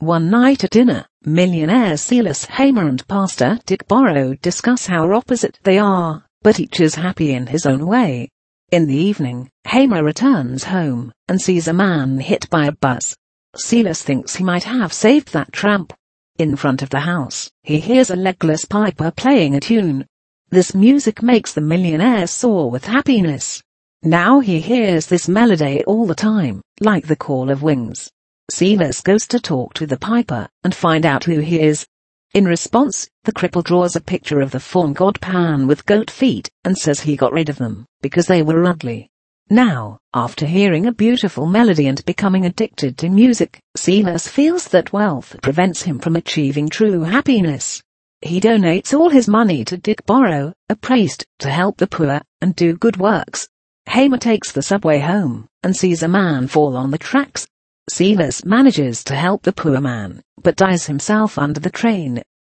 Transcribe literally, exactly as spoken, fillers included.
One night at dinner, millionaire Silas Hamer and pastor Dick Borrow discuss how opposite they are, but each is happy in his own way. In the evening, Hamer returns home and sees a man hit by a bus. Silas thinks he might have saved that tramp. In front of the house, he hears a legless piper playing a tune. This music makes the millionaire soar with happiness. Now he hears this melody all the time, like the call of wings. Silas goes to talk to the piper and find out who he is. In response, the cripple draws a picture of the fawn god Pan with goat feet and says he got rid of them because they were ugly. Now, after hearing a beautiful melody and becoming addicted to music, Silas feels that wealth prevents him from achieving true happiness. He donates all his money to Dick Borrow, a priest, to help the poor and do good works. Hamer takes the subway home and sees a man fall on the tracks. Silas manages to help the poor man, but dies himself under the train.